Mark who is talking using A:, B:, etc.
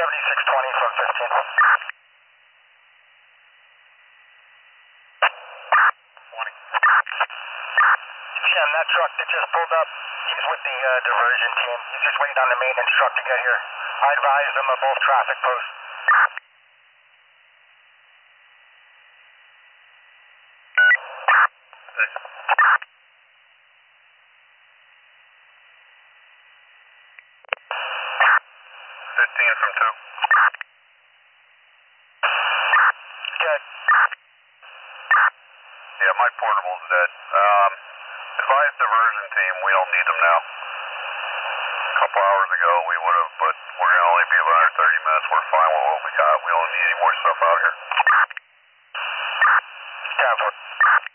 A: 7620 from 15. 20. Shem, that truck that just pulled up, he's with the diversion team. He's just waiting on the maintenance truck to get here. I advised them of both traffic posts. From 2. Good. Yeah, my portable's dead. Advise diversion team, we don't need them now. A couple hours ago we would have, but we're going to only be about 30 minutes. We're fine with what we got. We don't need any more stuff out here. 10-4.